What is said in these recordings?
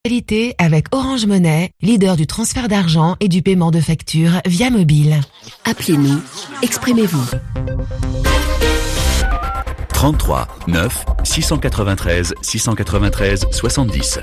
Qualité avec Orange Money, leader du transfert d'argent et du paiement de factures via mobile. Appelez-nous, exprimez-vous. 33 9 693 693 70.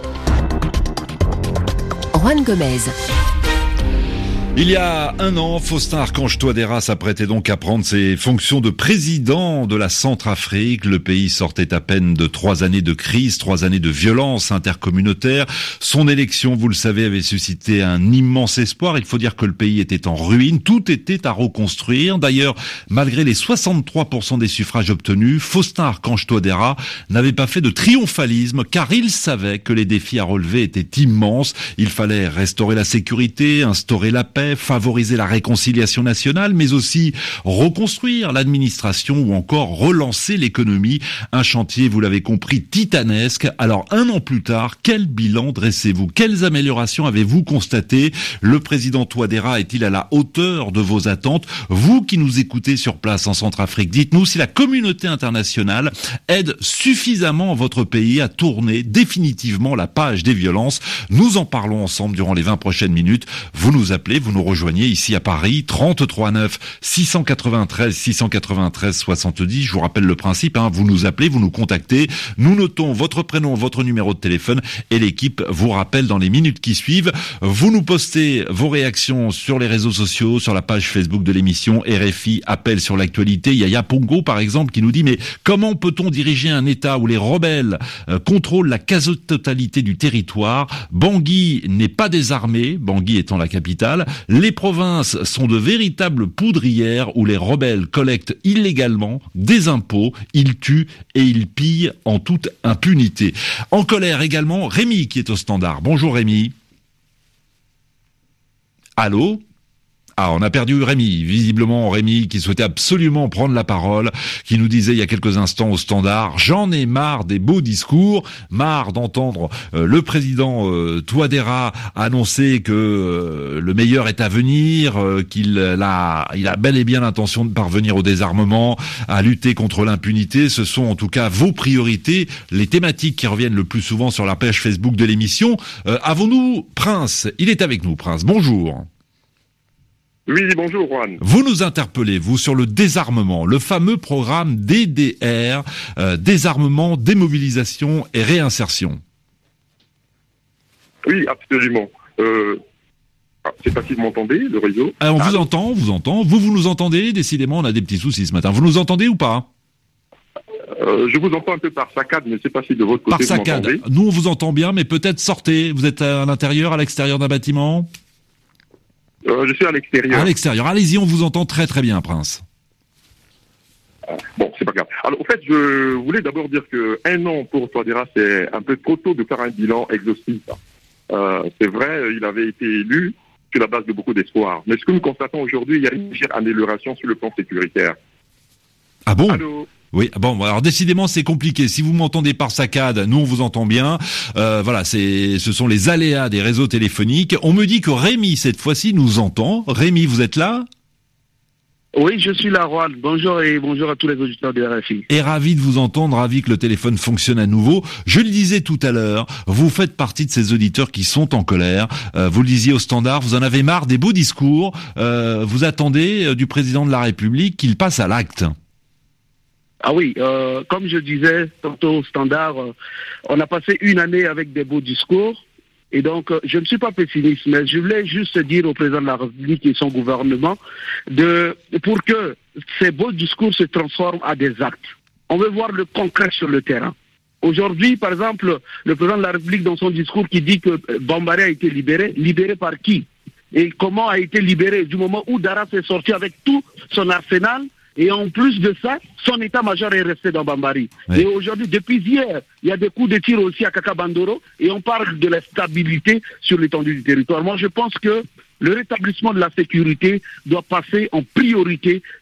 Juan Gomez. Il y a un an, Faustin Archange Touadéra s'apprêtait donc à prendre ses fonctions de président de la Centrafrique. Le pays sortait à peine de 3 années de crise, 3 années de violence intercommunautaire. Son élection, vous le savez, avait suscité un immense espoir. Il faut dire que le pays était en ruine, tout était à reconstruire. D'ailleurs, malgré les 63% des suffrages obtenus, Faustin Archange Touadéra n'avait pas fait de triomphalisme, car il savait que les défis à relever étaient immenses. Il fallait restaurer la sécurité, instaurer la paix, favoriser la réconciliation nationale, mais aussi reconstruire l'administration ou encore relancer l'économie. Un chantier, vous l'avez compris, titanesque. Alors, un an plus tard, quel bilan dressez-vous? Quelles améliorations avez-vous constatées? Le président Touadéra est-il à la hauteur de vos attentes? Vous qui nous écoutez sur place en Centrafrique, dites-nous si la communauté internationale aide suffisamment votre pays à tourner définitivement la page des violences. Nous en parlons ensemble durant les 20 prochaines minutes. Vous nous appelez, vous nous rejoignez ici à Paris, 33 9 693 693 70. Je vous rappelle le principe, vous nous appelez, vous nous contactez, nous notons votre prénom, votre numéro de téléphone et l'équipe vous rappelle dans les minutes qui suivent. Vous nous postez vos réactions sur les réseaux sociaux, sur la page Facebook de l'émission RFI Appel sur l'actualité. Il y a Yapongo par exemple qui nous dit: mais comment peut-on diriger un État où les rebelles contrôlent la quasi-totalité du territoire? Bangui n'est pas désarmé, Bangui étant la capitale. Les provinces sont de véritables poudrières où les rebelles collectent illégalement des impôts, ils tuent et ils pillent en toute impunité. En colère également, Rémi qui est au standard. Bonjour Rémi. Allô ? Ah, on a perdu Rémi. Visiblement, Rémi qui souhaitait absolument prendre la parole, qui nous disait il y a quelques instants au standard: j'en ai marre des beaux discours, marre d'entendre le président Touadéra annoncer que le meilleur est à venir, il a bel et bien l'intention de parvenir au désarmement, à lutter contre l'impunité. Ce sont en tout cas vos priorités, les thématiques qui reviennent le plus souvent sur la page Facebook de l'émission. Avons-nous Prince? Il est avec nous, Prince. Bonjour. Oui, bonjour Juan. Vous nous interpellez, vous, sur le désarmement, le fameux programme DDR, désarmement, démobilisation et réinsertion. Oui, absolument. C'est pas si vous m'entendez, le réseau. On vous entend, on vous entend. Vous nous entendez? Décidément, on a des petits soucis ce matin. Vous nous entendez ou pas? Je vous entends un peu par saccade, mais je sais pas si de votre côté vous m'entendez. Nous, on vous entend bien, mais peut-être sortez. Vous êtes à l'intérieur, à l'extérieur d'un bâtiment? Je suis à l'extérieur. À l'extérieur. Allez-y, on vous entend très très bien, Prince. Bon, c'est pas grave. Alors, au fait, je voulais d'abord dire que 1 an pour Touadéra, c'est un peu trop tôt de faire un bilan exhaustif. C'est vrai, il avait été élu sur la base de beaucoup d'espoir. Mais ce que nous constatons aujourd'hui, il y a une légère amélioration sur le plan sécuritaire. Ah bon? Allô? Oui, bon, alors décidément c'est compliqué. Si vous m'entendez par saccade, nous on vous entend bien. Voilà, ce sont les aléas des réseaux téléphoniques. On me dit que Rémi cette fois-ci nous entend. Rémi, vous êtes là? Oui, je suis là, Juan. Bonjour et bonjour à tous les auditeurs de RFI. Et ravi de vous entendre, ravi que le téléphone fonctionne à nouveau. Je le disais tout à l'heure, vous faites partie de ces auditeurs qui sont en colère. Vous le disiez au standard, vous en avez marre des beaux discours. Vous attendez du président de la République qu'il passe à l'acte. Ah oui, comme je disais tantôt au standard, on a passé 1 année avec des beaux discours. Et donc, je ne suis pas pessimiste, mais je voulais juste dire au président de la République et son gouvernement pour que ces beaux discours se transforment à des actes. On veut voir le concret sur le terrain. Aujourd'hui, par exemple, le président de la République, dans son discours, qui dit que Bambari a été libéré par qui? Et comment a été libéré? Du moment où Dara s'est sorti avec tout son arsenal. Et en plus de ça, son état-major est resté dans Bambari. Oui. Et aujourd'hui, depuis hier, il y a des coups de tir aussi à Kakabandoro et on parle de la stabilité sur l'étendue du territoire. Moi, je pense que le rétablissement de la sécurité doit passer en priorité sur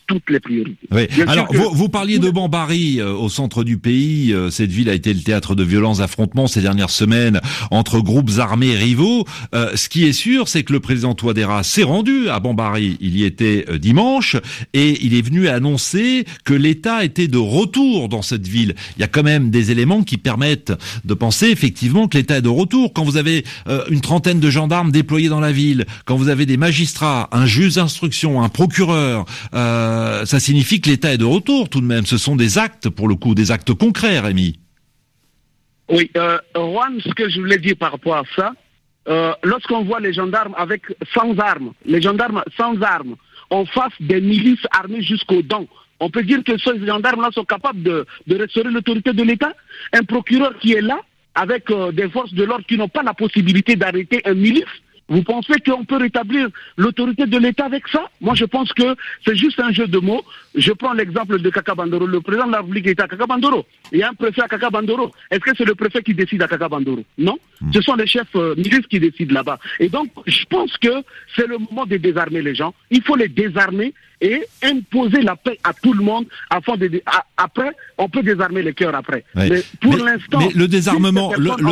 toutes les priorités. Oui. Bien Alors, sûr que- vous parliez de Bambari, au centre du pays. Cette ville a été le théâtre de violents affrontements ces dernières semaines entre groupes armés rivaux. Ce qui est sûr, c'est que le président Touadéra s'est rendu à Bambari. Il y était dimanche et il est venu annoncer que l'État était de retour dans cette ville. Il y a quand même des éléments qui permettent de penser effectivement que l'État est de retour. Quand vous avez une trentaine de gendarmes déployés dans la ville, quand vous avez des magistrats, un juge d'instruction, un procureur, ça signifie que l'État est de retour tout de même. Ce sont des actes, pour le coup, des actes concrets, Rémi. Oui, Juan, ce que je voulais dire par rapport à ça, lorsqu'on voit les gendarmes sans armes, en face des milices armées jusqu'aux dents, on peut dire que ces gendarmes-là sont capables de restaurer l'autorité de l'État. Un procureur qui est là, avec des forces de l'ordre qui n'ont pas la possibilité d'arrêter un milice, vous pensez qu'on peut rétablir l'autorité de l'État avec ça? Moi, je pense que c'est juste un jeu de mots. Je prends l'exemple de Kakabandoro. Le président de la République est à Kakabandoro. Il y a un préfet à Kakabandoro. Est-ce que c'est le préfet qui décide à Kakabandoro? Non. Ce sont les chefs milices qui décident là-bas. Et donc, je pense que c'est le moment de désarmer les gens. Il faut les désarmer et imposer la paix à tout le monde. Après, on peut désarmer les cœurs après. Ouais. Mais pour l'instant... Mais le désarmement,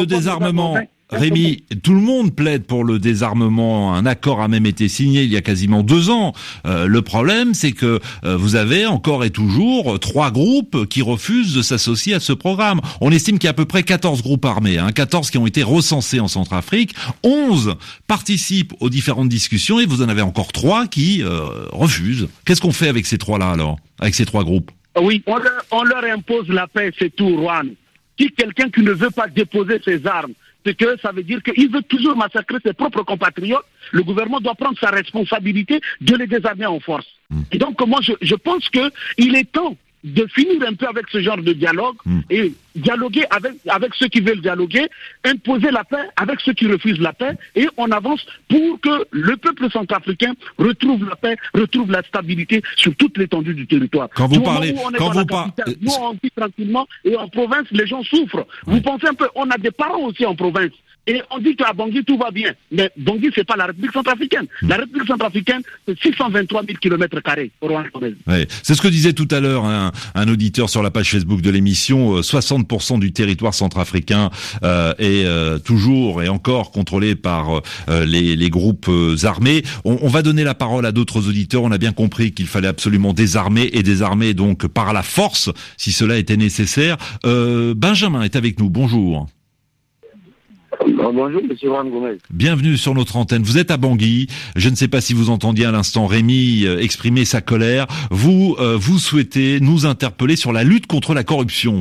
Rémi, tout le monde plaide pour le désarmement. Un accord a même été signé il y a quasiment 2 ans. Le problème, c'est que vous avez encore et toujours 3 groupes qui refusent de s'associer à ce programme. On estime qu'il y a à peu près 14 groupes armés, 14 qui ont été recensés en Centrafrique. 11 participent aux différentes discussions et vous en avez encore 3 qui refusent. Qu'est-ce qu'on fait avec ces 3-là alors, avec ces 3 groupes? Oui, on leur impose la paix, c'est tout, Juan. Si quelqu'un qui ne veut pas déposer ses armes, c'est que ça veut dire qu'il veut toujours massacrer ses propres compatriotes, le gouvernement doit prendre sa responsabilité de les désarmer en force. Et donc, moi, je pense qu'il est temps de finir un peu avec ce genre de dialogue et dialoguer avec ceux qui veulent dialoguer, imposer la paix avec ceux qui refusent la paix, et on avance pour que le peuple centrafricain retrouve la paix, retrouve la stabilité sur toute l'étendue du territoire. Quand vous parlez, nous on vit tranquillement et en province les gens souffrent. Vous pensez un peu, on a des parents aussi en province. Et on dit qu'à Bangui, tout va bien. Mais Bangui, c'est pas la République centrafricaine. La République centrafricaine, c'est 623 000 km². Ouais. C'est ce que disait tout à l'heure un auditeur sur la page Facebook de l'émission. 60% du territoire centrafricain est toujours et encore contrôlé par les groupes armés. On va donner la parole à d'autres auditeurs. On a bien compris qu'il fallait absolument désarmer, et désarmer donc par la force, si cela était nécessaire. Benjamin est avec nous. Bonjour. Bonjour, monsieur Juan Gomez. Bienvenue sur notre antenne. Vous êtes à Bangui. Je ne sais pas si vous entendiez à l'instant Rémi exprimer sa colère. Vous souhaitez nous interpeller sur la lutte contre la corruption.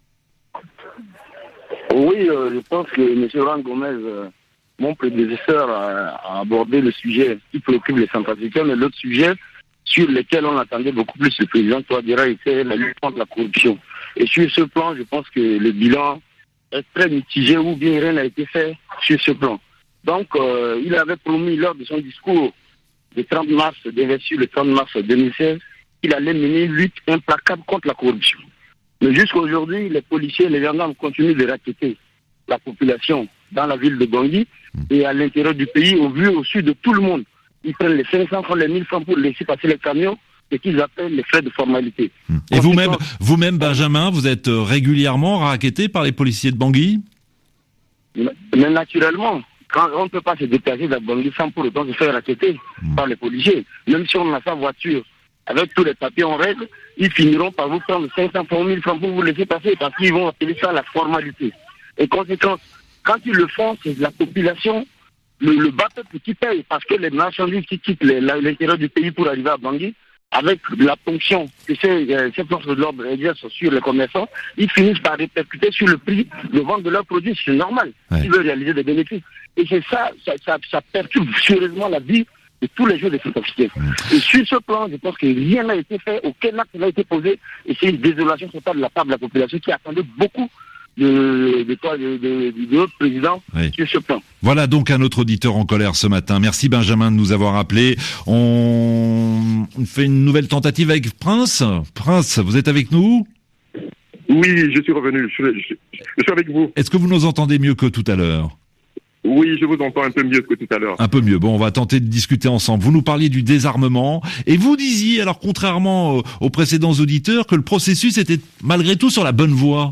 Oui, je pense que monsieur Juan Gomez, mon prédécesseur, a abordé le sujet qui préoccupe les Centrafricains, mais l'autre sujet sur lequel on attendait beaucoup plus le président Touadéra était la lutte contre la corruption. Et sur ce plan, je pense que le bilan est très mitigé, ou bien rien n'a été fait sur ce plan. Donc, il avait promis lors de son discours du 30 mars, d'investir le 30 mars 2016, qu'il allait mener une lutte implacable contre la corruption. Mais jusqu'à aujourd'hui, les policiers et les gendarmes continuent de racketter la population dans la ville de Bangui et à l'intérieur du pays, au vu et au su de tout le monde. Ils prennent les 500 francs, les 1000 francs pour laisser passer les camions, ce qu'ils appellent les frais de formalité. Et vous-même, Benjamin, vous êtes régulièrement racketté par les policiers de Bangui? Mais naturellement, quand on ne peut pas se déplacer de Bangui sans pour autant se faire racketter par les policiers, même si on a sa voiture, avec tous les papiers en règle, ils finiront par vous prendre 500 francs, 1000 francs pour vous laisser passer, parce qu'ils vont appeler ça la formalité. Et conséquence, quand ils le font, c'est la population, le bas peuple qui paye, parce que les marchandises qui quittent l'intérieur du pays pour arriver à Bangui, avec la ponction que ces forces de l'ordre exercent sur les commerçants, ils finissent par répercuter sur le prix de vente de leurs produits. C'est normal. Ouais. Ils veulent réaliser des bénéfices. Et c'est ça perturbe sérieusement la vie de tous les jours des Centrafricains. Et sur ce plan, je pense que rien n'a été fait, aucun acte n'a été posé, et c'est une désolation totale de la part de la population qui attendait beaucoup de notre président sur ce plan. Voilà donc un autre auditeur en colère ce matin. Merci Benjamin de nous avoir appelé. On fait une nouvelle tentative avec Prince. Prince, vous êtes avec nous? Oui, je suis revenu. Je suis avec vous. Est-ce que vous nous entendez mieux que tout à l'heure? Oui, je vous entends un peu mieux que tout à l'heure. Un peu mieux. Bon, on va tenter de discuter ensemble. Vous nous parliez du désarmement et vous disiez, alors contrairement aux précédents auditeurs, que le processus était malgré tout sur la bonne voie.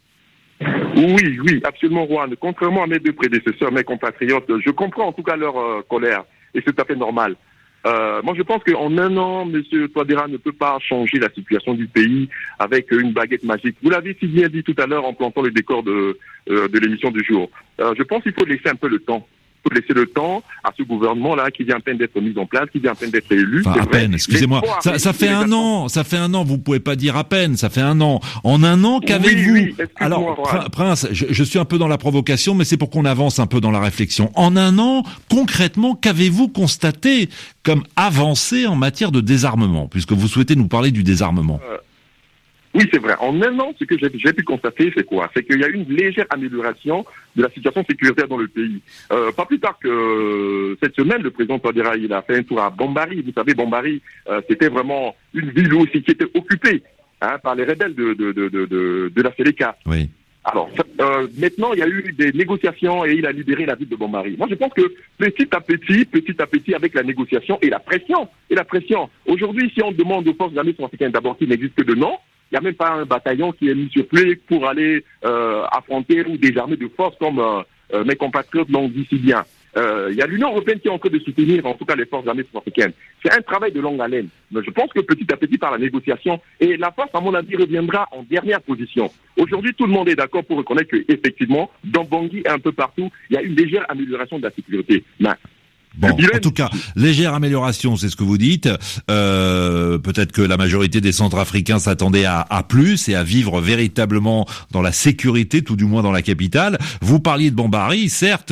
Oui, absolument, Juan. Contrairement à mes deux prédécesseurs, mes compatriotes, je comprends en tout cas leur colère et c'est tout à fait normal. Moi, je pense qu'en un an, M. Touadéra ne peut pas changer la situation du pays avec une baguette magique. Vous l'avez si bien dit tout à l'heure en plantant le décor de l'émission du jour. Je pense qu'il faut laisser un peu le temps. Il faut laisser le temps à ce gouvernement-là qui vient à peine d'être mis en place, qui vient à peine d'être élu. Enfin, à peine, excusez-moi. Ça fait un an, vous pouvez pas dire à peine, ça fait un an. En un an, qu'avez-vous? Oui, alors, Prince, je suis un peu dans la provocation, mais c'est pour qu'on avance un peu dans la réflexion. En un an, concrètement, qu'avez-vous constaté comme avancée en matière de désarmement, puisque vous souhaitez nous parler du désarmement? Oui, c'est vrai. En un an, ce que j'ai pu constater, c'est quoi? C'est qu'il y a une légère amélioration de la situation sécuritaire dans le pays. Pas plus tard que cette semaine, le président Touadéra, il a fait un tour à Bambari. Vous savez, Bambari, c'était vraiment une ville aussi qui était occupée par les rebelles de la Séléka. Oui. Alors, maintenant, il y a eu des négociations et il a libéré la ville de Bambari. Moi, je pense que petit à petit, avec la négociation et la pression. Aujourd'hui, si on demande aux forces armées centrafricaines d'abord qu'il n'existe que de nom, il n'y a même pas un bataillon qui est mis sur pied pour aller affronter ou désarmer de force comme mes compatriotes l'ont dit si bien. Il y a l'Union européenne qui est en train de soutenir, en tout cas, les forces armées africaines. C'est un travail de longue haleine. Mais je pense que petit à petit, par la négociation, et la force, à mon avis, reviendra en dernière position. Aujourd'hui, tout le monde est d'accord pour reconnaître qu'effectivement, dans Bangui et un peu partout, il y a une légère amélioration de la sécurité. Mais bon, en tout cas, légère amélioration, c'est ce que vous dites. Peut-être que la majorité des Centrafricains s'attendaient à plus et à vivre véritablement dans la sécurité, tout du moins dans la capitale. Vous parliez de Bambari, certes,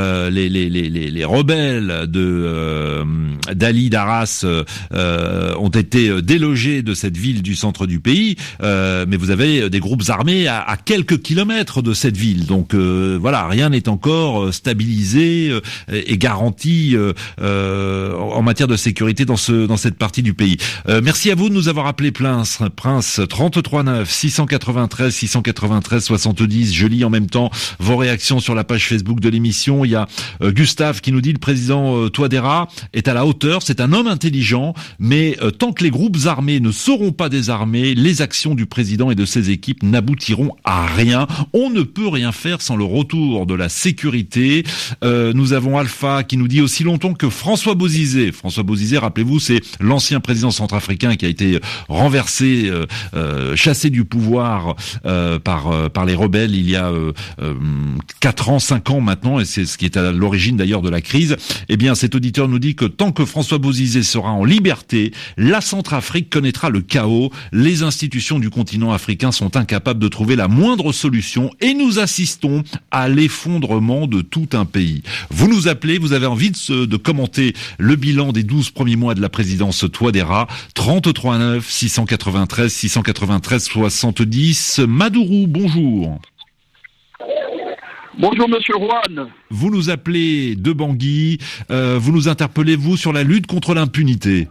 les rebelles d'Ali Daras ont été délogés de cette ville du centre du pays, mais vous avez des groupes armés à quelques kilomètres de cette ville. Donc voilà, rien n'est encore stabilisé et garanti en matière de sécurité dans cette partie du pays. Merci à vous de nous avoir appelé Prince 33 9 693 70. Je lis en même temps vos réactions sur la page Facebook de l'émission. Il y a Gustave qui nous dit: le président Touadéra est à la hauteur, c'est un homme intelligent, mais tant que les groupes armés ne seront pas désarmés, les actions du président et de ses équipes n'aboutiront à rien. On ne peut rien faire sans le retour de la sécurité. Nous avons Alpha qui nous dit: aussi longtemps que François Bozizé, rappelez-vous, c'est l'ancien président centrafricain qui a été renversé, chassé du pouvoir par les rebelles il y a 5 ans maintenant, et c'est ce qui est à l'origine d'ailleurs de la crise. Eh bien, cet auditeur nous dit que tant que François Bozizé sera en liberté, la Centrafrique connaîtra le chaos. Les institutions du continent africain sont incapables de trouver la moindre solution et nous assistons à l'effondrement de tout un pays. Vous nous appelez, vous avez envie de commenter le bilan des 12 premiers mois de la présidence Touadéra. 33 9 693 70. Madourou, bonjour. Bonjour Monsieur Juan. Vous nous appelez de Bangui, vous nous interpellez, vous, sur la lutte contre l'impunité.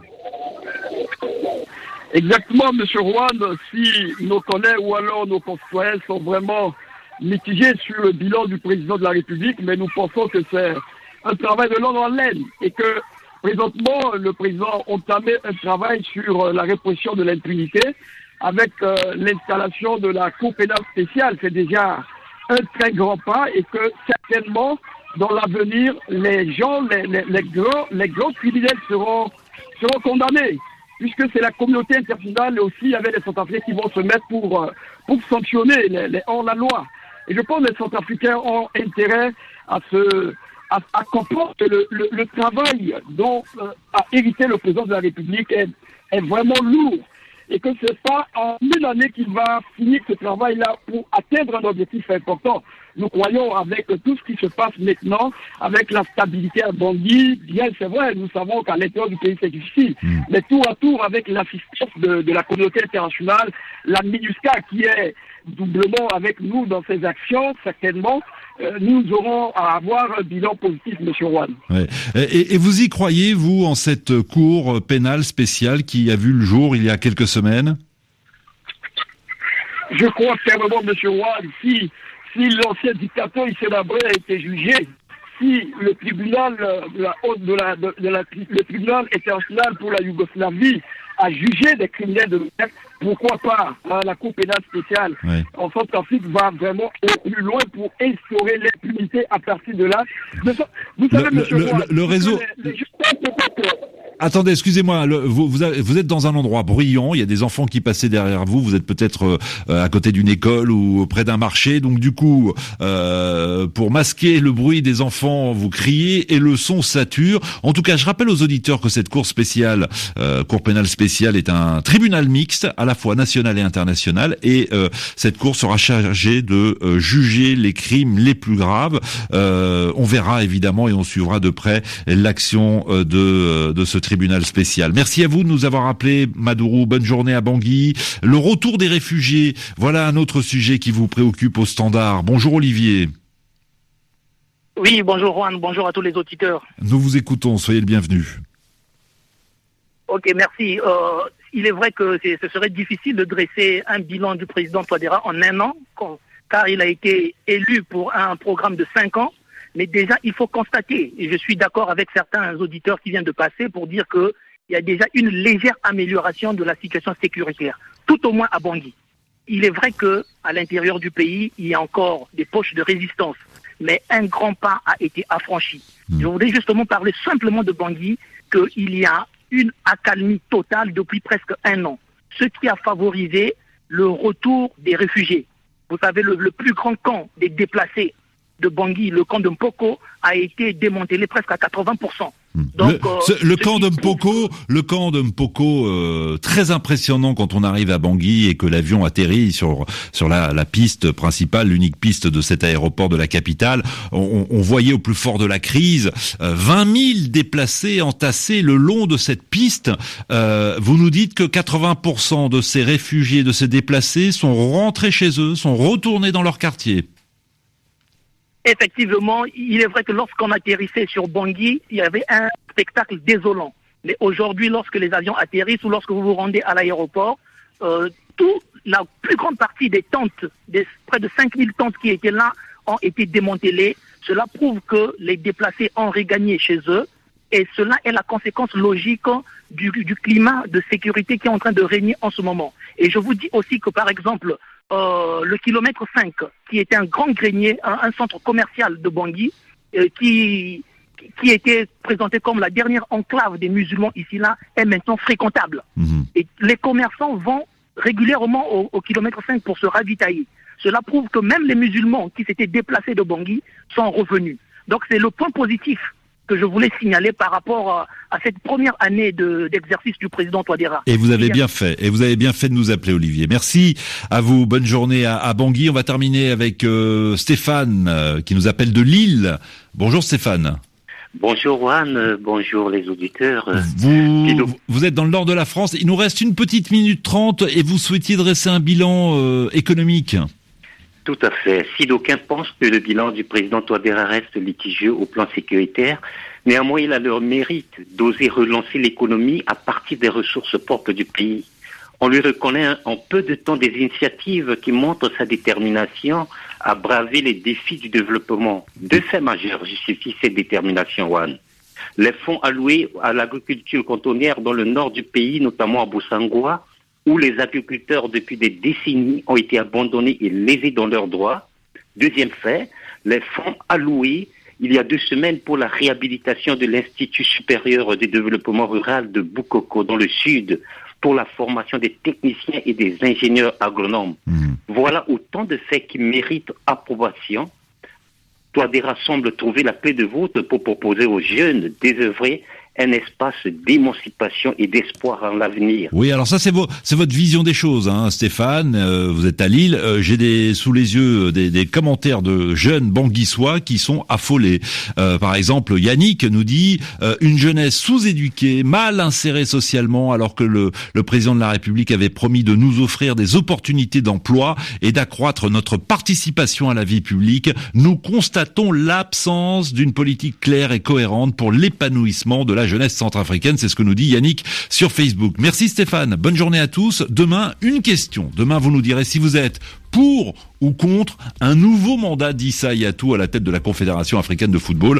Exactement, Monsieur Juan. Si nos collègues ou alors nos concitoyens sont vraiment mitigés sur le bilan du président de la République, mais nous pensons que c'est un travail de longue haleine et que présentement le président a entamé un travail sur la répression de l'impunité avec l'installation de la Cour pénale spéciale. C'est déjà un très grand pas et que certainement dans l'avenir les gens, les grands criminels seront condamnés, puisque c'est la communauté internationale et aussi avec les Centrafricains qui vont se mettre pour sanctionner les hors-la-loi. Et je pense que les Centrafricains ont intérêt à comprendre que le travail dont a hérité le président de la République est vraiment lourd. Et que ce n'est pas en une année qu'il va finir ce travail-là pour atteindre un objectif important. Nous croyons avec tout ce qui se passe maintenant, avec la stabilité à Bangui, bien c'est vrai, nous savons qu'à l'intérieur du pays c'est difficile, mais tour à tour avec l'assistance de la communauté internationale, la MINUSCA qui est doublement avec nous dans ces actions, certainement, nous aurons à avoir un bilan positif, M. Juan. Ouais. Et vous y croyez, vous, en cette cour pénale spéciale qui a vu le jour il y a quelques semaines? Je crois fermement, M. Juan, si l'ancien dictateur Hissène Habré a été jugé, aussi le tribunal, le tribunal international pour la Yougoslavie a jugé des criminels de guerre. Pourquoi pas la Cour pénale spéciale en Centrafrique va vraiment au plus loin pour instaurer l'impunité à partir de là. Vous savez, le réseau... Attendez, excusez-moi, vous êtes dans un endroit bruyant, il y a des enfants qui passaient derrière vous, vous êtes peut-être à côté d'une école ou près d'un marché, donc du coup, pour masquer le bruit des enfants, vous criez et le son sature. En tout cas, je rappelle aux auditeurs que cette cour spéciale, cour pénale spéciale, est un tribunal mixte, à la fois national et international, et cette cour sera chargée de juger les crimes les plus graves. On verra évidemment et on suivra de près l'action de ce tribunal spécial. Merci à vous de nous avoir appelé, Madourou. Bonne journée à Bangui. Le retour des réfugiés, voilà un autre sujet qui vous préoccupe au Standard. Bonjour Olivier. Oui, bonjour Juan, bonjour à tous les auditeurs. Nous vous écoutons, soyez le bienvenu. Ok, merci. Il est vrai que ce serait difficile de dresser un bilan du président Touadéra en un an, car il a été élu pour un programme de 5 ans. Mais déjà, il faut constater, et je suis d'accord avec certains auditeurs qui viennent de passer pour dire qu'il y a déjà une légère amélioration de la situation sécuritaire, tout au moins à Bangui. Il est vrai qu'à l'intérieur du pays, il y a encore des poches de résistance, mais un grand pas a été affranchi. Je voudrais justement parler simplement de Bangui, qu'il y a une accalmie totale depuis presque 1 an, ce qui a favorisé le retour des réfugiés. Vous savez, le plus grand camp des déplacés de Bangui, le camp de Mpoko, a été démantelé presque à 80%. Donc, le camp de Mpoko, très impressionnant quand on arrive à Bangui et que l'avion atterrit sur la piste principale, l'unique piste de cet aéroport de la capitale. On voyait au plus fort de la crise 20 000 déplacés entassés le long de cette piste. Vous nous dites que 80% de ces réfugiés, de ces déplacés sont rentrés chez eux, sont retournés dans leur quartier. Effectivement, il est vrai que lorsqu'on atterrissait sur Bangui, il y avait un spectacle désolant. Mais aujourd'hui, lorsque les avions atterrissent ou lorsque vous vous rendez à l'aéroport, la plus grande partie des tentes, près de 5000 tentes qui étaient là, ont été démantelées. Cela prouve que les déplacés ont regagné chez eux. Et cela est la conséquence logique du climat de sécurité qui est en train de régner en ce moment. Et je vous dis aussi que, par exemple, le kilomètre 5, qui était un grand grenier, un centre commercial de Bangui, qui était présenté comme la dernière enclave des musulmans ici-là, est maintenant fréquentable. Et les commerçants vont régulièrement au kilomètre 5 pour se ravitailler. Cela prouve que même les musulmans qui s'étaient déplacés de Bangui sont revenus. Donc c'est le point positif que je voulais signaler par rapport à cette première année d'exercice du président Touadéra. Et vous avez bien fait de nous appeler, Olivier. Merci à vous, bonne journée à Bangui. On va terminer avec Stéphane qui nous appelle de Lille. Bonjour Stéphane. Bonjour Juan, bonjour les auditeurs. Vous êtes dans le nord de la France, il nous reste 1 minute 30 et vous souhaitiez dresser un bilan économique. Tout à fait. Si d'aucuns pensent que le bilan du président Touadéra reste litigieux au plan sécuritaire, néanmoins il a le mérite d'oser relancer l'économie à partir des ressources propres du pays. On lui reconnaît en peu de temps des initiatives qui montrent sa détermination à braver les défis du développement. 2 faits majeurs justifient cette détermination, Juan. Les fonds alloués à l'agriculture cantonnière dans le nord du pays, notamment à Boussangoa, où les agriculteurs depuis des décennies ont été abandonnés et lésés dans leurs droits. 2e fait, les fonds alloués il y a 2 semaines pour la réhabilitation de l'Institut supérieur de développement rural de Boukoko dans le sud, pour la formation des techniciens et des ingénieurs agronomes. Voilà autant de faits qui méritent approbation. Touadéra semble trouver la clé de voûte pour proposer aux jeunes désœuvrés un espace d'émancipation et d'espoir en l'avenir. Oui, alors ça c'est votre vision des choses, hein, Stéphane. Vous êtes à Lille. J'ai sous les yeux des commentaires de jeunes banguissois qui sont affolés. Par exemple, Yannick nous dit une jeunesse sous-éduquée, mal insérée socialement, alors que le président de la République avait promis de nous offrir des opportunités d'emploi et d'accroître notre participation à la vie publique. Nous constatons l'absence d'une politique claire et cohérente pour l'épanouissement de la jeunesse centrafricaine, c'est ce que nous dit Yannick sur Facebook. Merci Stéphane, bonne journée à tous. Demain, une question. Demain, vous nous direz si vous êtes pour ou contre un nouveau mandat d'Issa Hayatou à la tête de la Confédération africaine de football.